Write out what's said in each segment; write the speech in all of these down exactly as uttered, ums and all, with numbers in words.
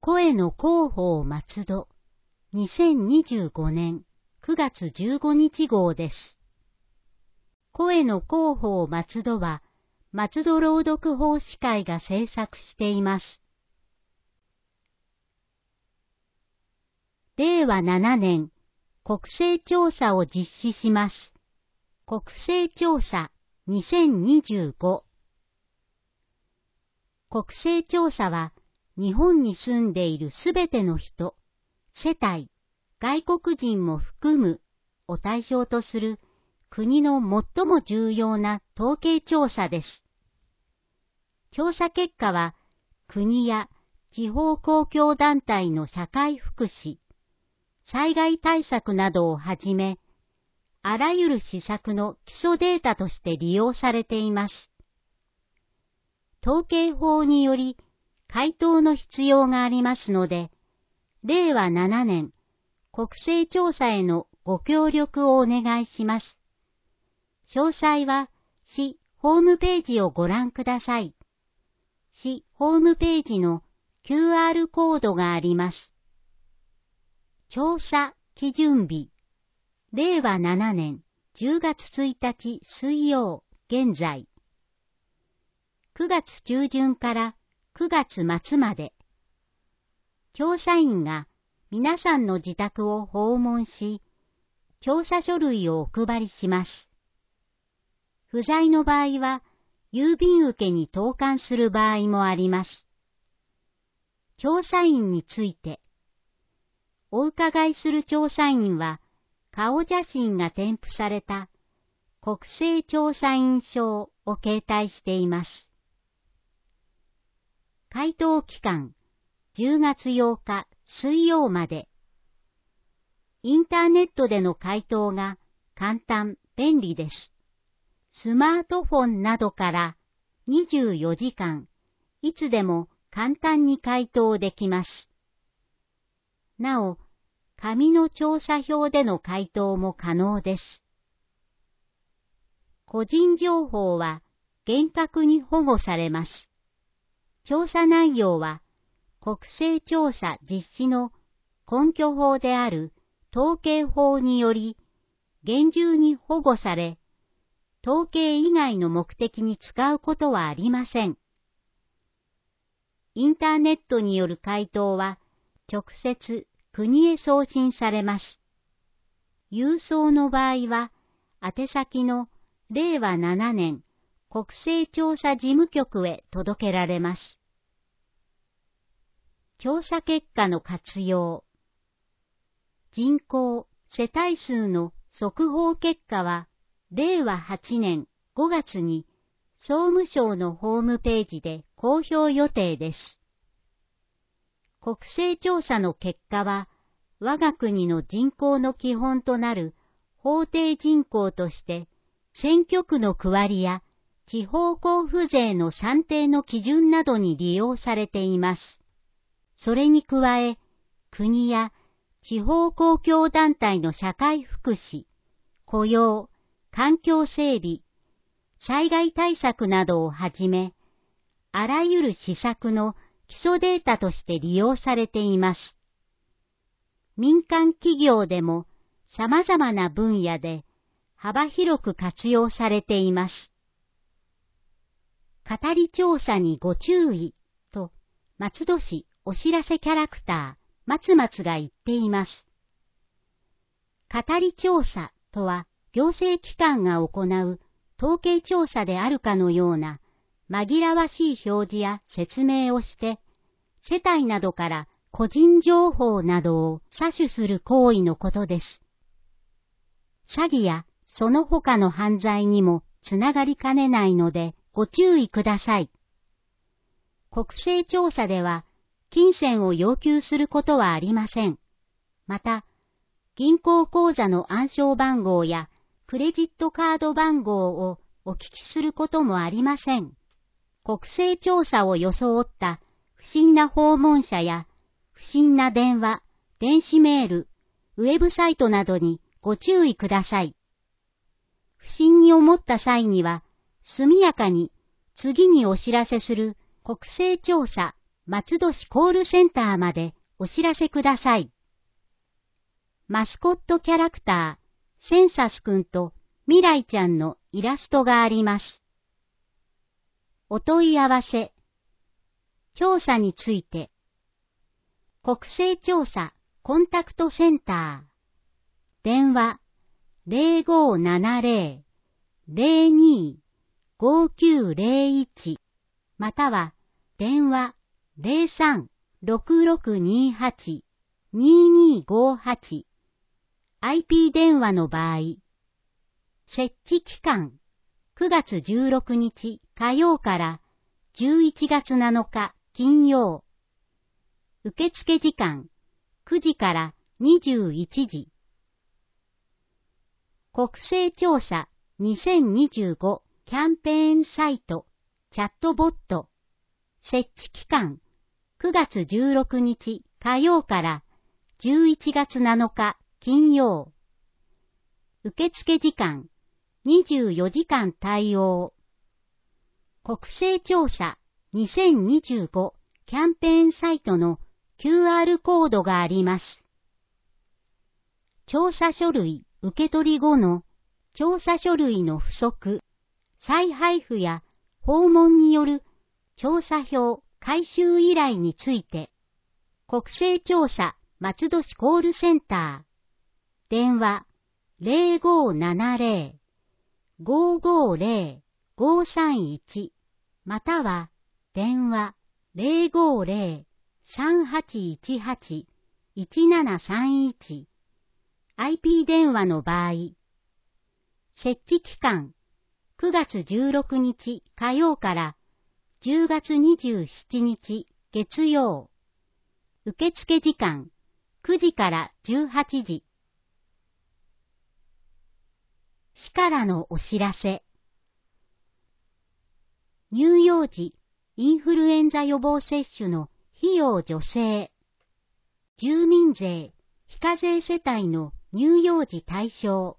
声の広報松戸にせんにじゅうごねんくがつじゅうごにち号です。声の広報松戸は松戸朗読奉仕会が制作しています。れいわななねん国勢調査を実施します。国勢調査にせんにじゅうご。国勢調査は日本に住んでいるすべての人、世帯、外国人も含むを対象とする国の最も重要な統計調査です。調査結果は国や地方公共団体の社会福祉、災害対策などをはじめ、あらゆる施策の基礎データとして利用されています。統計法により回答の必要がありますので、れいわななねん国勢調査へのご協力をお願いします。詳細は市ホームページをご覧ください。市ホームページの キューアール コードがあります。調査基準日、れいわななねんじゅうがつついたち水曜現在。くがつちゅうじゅんからくがつまつまで。調査員が皆さんの自宅を訪問し、調査書類をお配りします。不在の場合は、郵便受けに投函する場合もあります。調査員について、お伺いする調査員は、顔写真が添付された国勢調査員証を携帯しています。回答期間、じゅうがつようか水曜まで。インターネットでの回答が簡単、便利です。スマートフォンなどからにじゅうよじかん、いつでも簡単に回答できます。なお、紙の調査票での回答も可能です。個人情報は厳格に保護されます。調査内容は国勢調査実施の根拠法である統計法により厳重に保護され、統計以外の目的に使うことはありません。インターネットによる回答は直接国へ送信されます。郵送の場合は宛先のれいわななねん国勢調査事務局へ届けられます。調査結果の活用。人口、世帯数の速報結果は、れいわはちねんごがつに総務省のホームページで公表予定です。国勢調査の結果は、我が国の人口の基本となる法定人口として、選挙区の区割りや地方交付税の算定の基準などに利用されています。それに加え、国や地方公共団体の社会福祉、雇用、環境整備、災害対策などをはじめ、あらゆる施策の基礎データとして利用されています。民間企業でも様々な分野で幅広く活用されています。語り調査にご注意と松戸市お知らせキャラクター松松が言っています。語り調査とは行政機関が行う統計調査であるかのような紛らわしい表示や説明をして、世帯などから個人情報などを詐取する行為のことです。詐欺やその他の犯罪にもつながりかねないのでご注意ください。国勢調査では金銭を要求することはありません。また、銀行口座の暗証番号やクレジットカード番号をお聞きすることもありません。国勢調査を装った不審な訪問者や不審な電話、電子メール、ウェブサイトなどにご注意ください。不審に思った際には、速やかに次にお知らせする国勢調査松戸市コールセンターまでお知らせください。マスコットキャラクター、センサスくんと未来ちゃんのイラストがあります。お問い合わせ。調査について。国勢調査コンタクトセンター。電話 ゼロごーななゼロ ゼロにー ごきゅうゼロいち または電話 ゼロさん ろくろくにはち にーにーごはち アイピー 電話の場合、設置期間くがつじゅうろくにち火曜からじゅういちがつなのか金曜。受付時間くじからにじゅういちじ。国勢調査にせんにじゅうごキャンペーンサイトチャットボット。設置期間くがつじゅうろくにち火曜からじゅういちがつなのか金曜。受付時間にじゅうよじかん対応。国勢調査にせんにじゅうごキャンペーンサイトの キューアール コードがあります。調査書類受け取り後の調査書類の不足、再配布や訪問による調査票回収依頼について、国勢調査松戸市コールセンター、電話 ゼロごーななゼロ ごーごーゼロ ごーさんいち または電話 ゼロごーゼロ さんはちいちはち いちななさんいち アイピー 電話の場合、設置期間くがつじゅうろくにち火曜からじゅうがつにじゅうしちにち月曜。受付時間くじからじゅうはちじ。市からのお知らせ。乳幼児インフルエンザ予防接種の費用助成。住民税非課税世帯の乳幼児対象。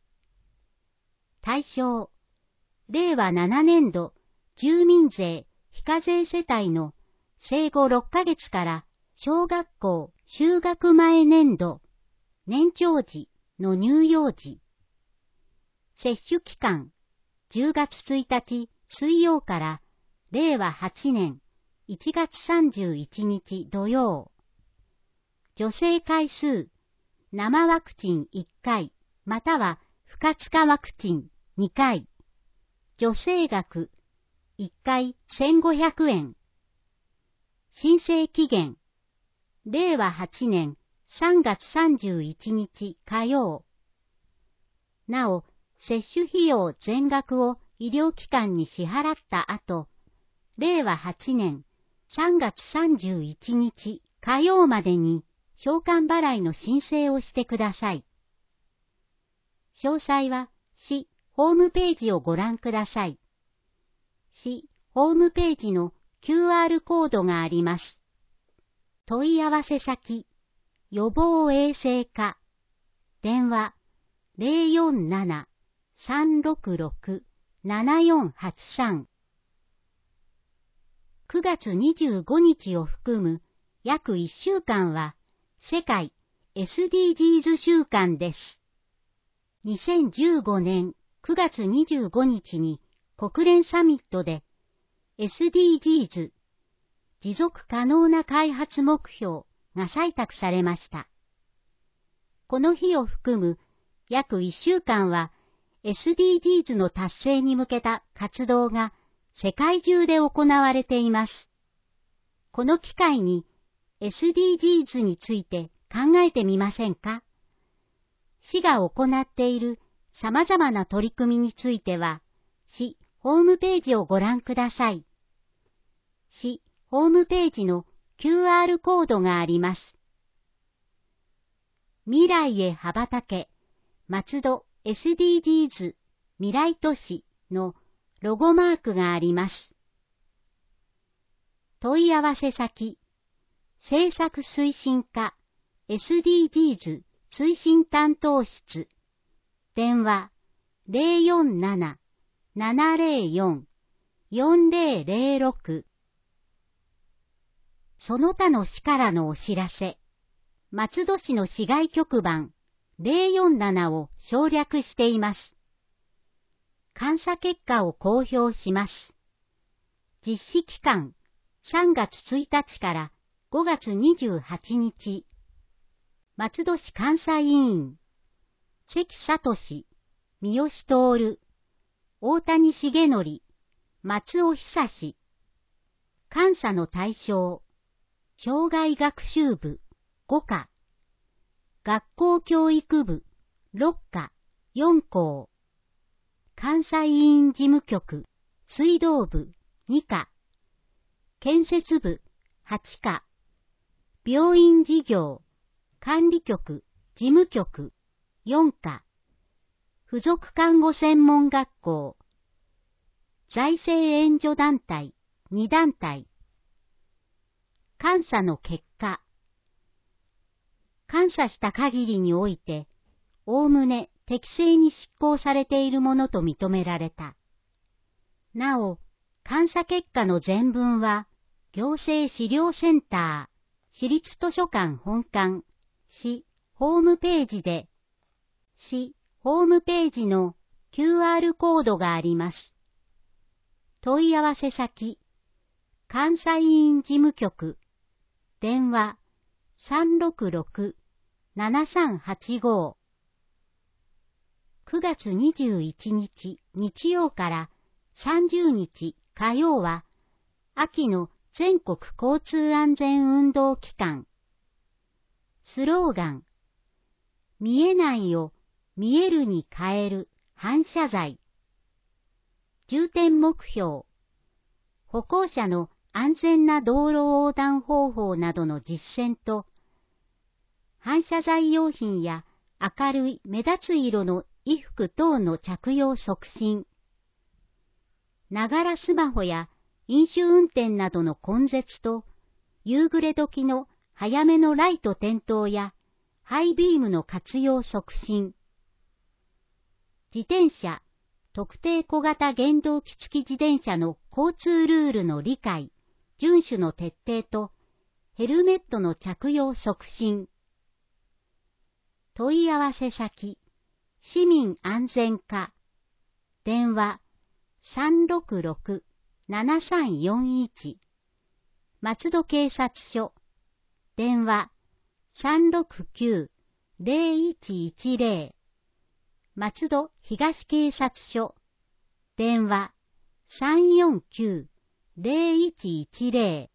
対象。れいわななねんど住民税非課税世帯の生後ろっかげつから小学校就学前年度年長児の乳幼児。接種期間じゅうがつついたち水曜かられいわはちねんいちがつさんじゅういちにち土曜。助成回数生ワクチンいっかいまたは不活化ワクチンにかい。助成額いっかいせんごひゃくえん。申請期限れいわはちねんさんがつさんじゅういちにち火曜。なお、接種費用全額を医療機関に支払った後、れいわはちねんさんがつさんじゅういちにち火曜までに償還払いの申請をしてください。詳細は市ホームページをご覧ください。市ホームページの キューアール コードがあります。問い合わせ先、予防衛生課、電話 ゼロよんなな さんろくろく ななよんはちさん。くがつにじゅうごにちを含む約いっしゅうかんは世界 エスディージーズ 週間です。にせんじゅうごねんくがつにじゅうごにちに国連サミットで エスディージーズ 持続可能な開発目標が採択されました。この日を含む約いっしゅうかんは エスディージーズ の達成に向けた活動が世界中で行われています。この機会に エスディージーズ について考えてみませんか？市が行っている様々な取り組みについては、市ホームページをご覧ください。市ホームページの キューアール コードがあります。未来へ羽ばたけ、松戸 エスディージーズ 未来都市のロゴマークがあります。問い合わせ先、政策推進課 エスディージーズ 推進担当室、電話 ゼロよんなな ななゼロよん よんゼロゼロろくその他の市からのお知らせ。松戸市の市外局番ゼロよんななを省略しています。監査結果を公表します。実施期間さんがつついたちからごがつにじゅうはちにち。松戸市監査委員、関聡、三好徹、大谷重則、松尾久志。監査の対象、障害学習部ごか、学校教育部ろっか、よんこう、監査委員事務局水道部にか、建設部はちか、病院事業管理局事務局よんか、附属看護専門学校、財政援助団体にだんたい。監査の結果。監査した限りにおいて、おおむね適正に執行されているものと認められた。なお、監査結果の全文は、行政資料センター、市立図書館本館、市ホームページで、市ホームページの キューアール コードがあります。問い合わせ先、監査委員事務局、電話 さんろくろく ななさんはちご。くがつにじゅういちにち日曜からさんじゅうにち火曜は、秋の全国交通安全運動期間。スローガン、見えないを見えるに変える反射材。重点目標、歩行者の安全な道路横断方法などの実践と、反射材用品や明るい目立つ色の衣服等の着用促進。ながらスマホや飲酒運転などの根絶と、夕暮れ時の早めのライト点灯やハイビームの活用促進。自転車、特定小型原動機付き自転車の交通ルールの理解、遵守の徹底と、ヘルメットの着用促進。問い合わせ先、市民安全課、電話 さんろくろく ななさんよんいち、松戸警察署、電話 さんろくきゅう ゼロいちいちゼロ、松戸東警察署、電話 さんよんきゅう ゼロいちいちゼロ。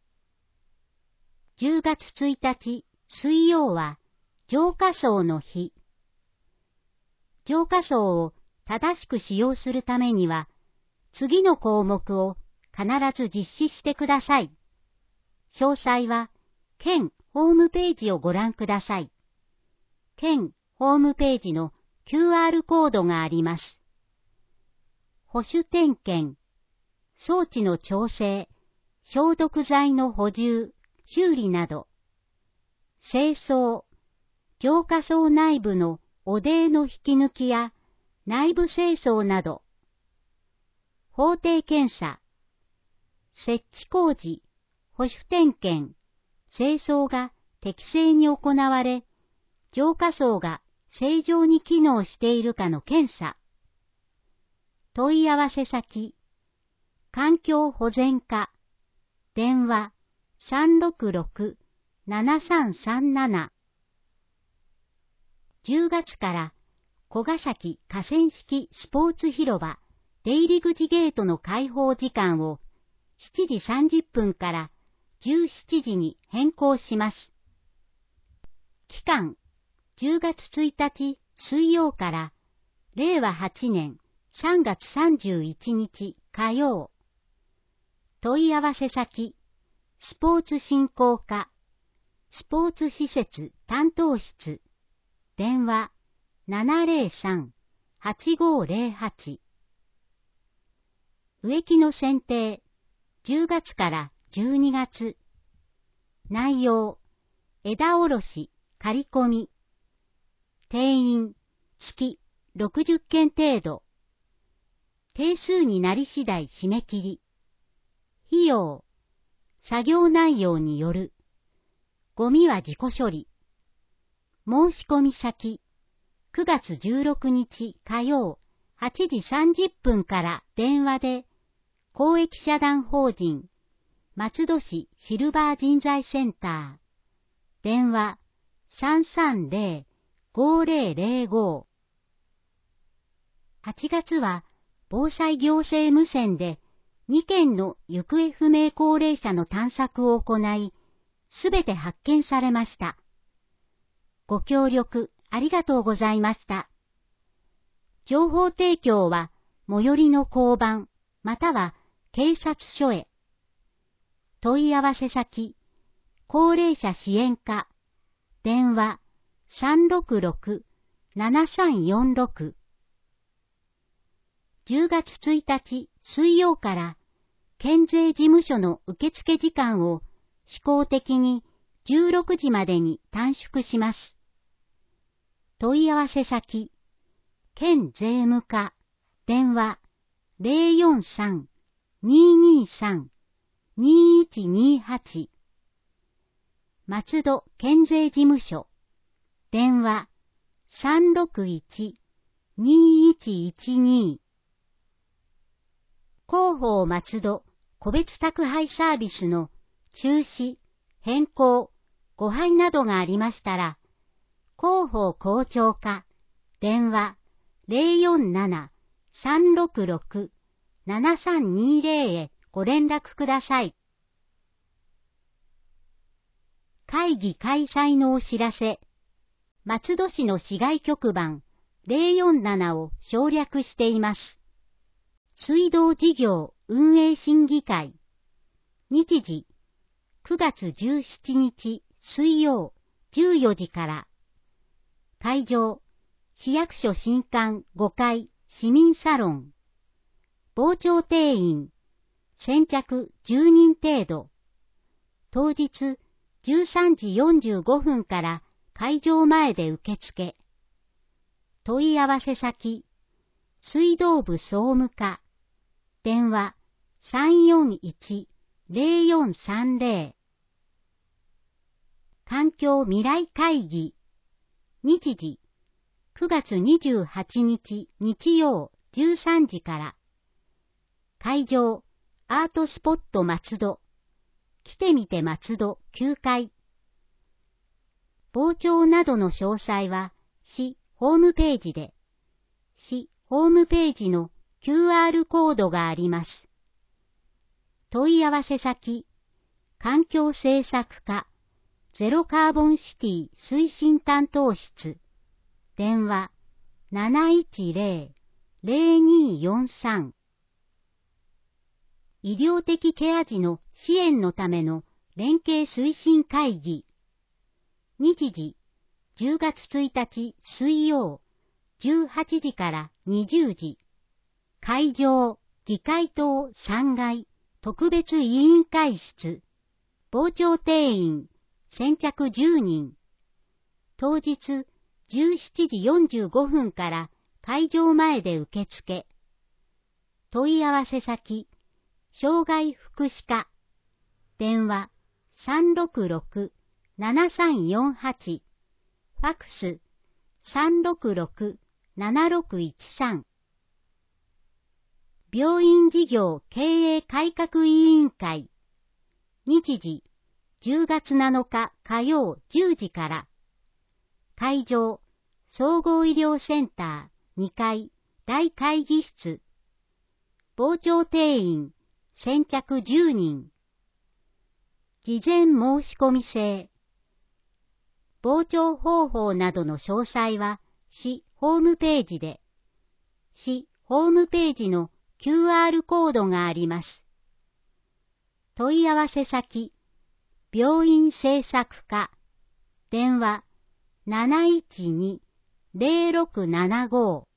じゅうがつついたち水曜は浄化槽の日。浄化槽を正しく使用するためには、次の項目を必ず実施してください。詳細は県ホームページをご覧ください。県ホームページの キューアール コードがあります。保守点検、装置の調整、消毒剤の補充、修理など、清掃、浄化槽内部の汚泥の引き抜きや内部清掃など、法定検査、設置工事、保守点検、清掃が適正に行われ、浄化槽が正常に機能しているかの検査。問い合わせ先、環境保全課、電話 さんろくろく ななさんさんなな。じゅうがつから小ヶ崎河川敷スポーツ広場出入り口ゲートの開放時間をしちじさんじゅっぷんからじゅうしちじに変更します。期間、じゅうがつついたち水曜かられいわはちねんさんがつさんじゅういちにち火曜。問い合わせ先、スポーツ振興課、スポーツ施設担当室、電話 ななぜろさん はちごゼロはち。植木の剪定、じゅうがつからじゅうにがつ。内容、枝おろし、刈り込み。定員、月ろくじゅっけん程度。定数になり次第締め切り。費用、 作業内容による。ゴミは自己処理。申し込み先、くがつじゅうろくにち火曜はちじさんじゅっぷんから電話で、公益社団法人松戸市シルバー人材センター、電話 さんさんぜろ ごぜろぜろご。はちがつは防災行政無線でにけんの行方不明高齢者の探索を行い、すべて発見されました。ご協力ありがとうございました。情報提供は最寄りの交番または警察署へ。問い合わせ先、高齢者支援課、電話 さんろくろく ななさんよんろく。じゅうがつついたち水曜から県税事務所の受付時間を試行的にじゅうろくじまでに短縮します。問い合わせ先、県税務課、電話 ぜろよんさん にーにーさん にーいちにーはち。松戸県税事務所、電話 さんろくいち にーいちいちにー。広報松戸個別宅配サービスの中止、変更、誤配などがありましたら、広報校長課、電話 ぜろよんなな さんろくろく ななさんにーぜろ へご連絡ください。会議開催のお知らせ。松戸市の市外局番ぜろよんななを省略しています。水道事業運営審議会。日時、くがつじゅうしちにち水曜じゅうよじから。会場、市役所新館ごかい市民サロン。傍聴定員、先着じゅうにん程度。当日じゅうさんじよんじゅうごふんから会場前で受付。問い合わせ先、水道部総務課。電話 さんよんいち ぜろよんさんぜろ。環境未来会議。日時、くがつにじゅうはちにち日曜じゅうさんじから。会場、アートスポット松戸。来てみて松戸きゅうかい。傍聴などの詳細は、市ホームページで、市ホームページの キューアール コードがあります。問い合わせ先、環境政策課、ゼロカーボンシティ推進担当室、電話 なないちぜろ ぜろにーよんさん。医療的ケア児の支援のための連携推進会議。日時、じゅうがつついたち水曜、じゅうはちじからにじゅうじ。会場、議会棟さんがい、特別委員会室。傍聴定員、先着じゅうにん。当日、じゅうしちじよんじゅうごふんから会場前で受付。問い合わせ先、障害福祉課。電話 さんろくろく ななさんよんはち。ファックス さんろくろく ななろくいちさん。病院事業経営改革委員会。日時、じゅうがつなのか火曜じゅうじから。会場、総合医療センターにかい大会議室。傍聴定員、先着じゅうにん。事前申し込み制。傍聴方法などの詳細は、市ホームページで、市ホームページの キューアール コードがあります。問い合わせ先、病院政策課、電話 なないちに ぜろろくななご。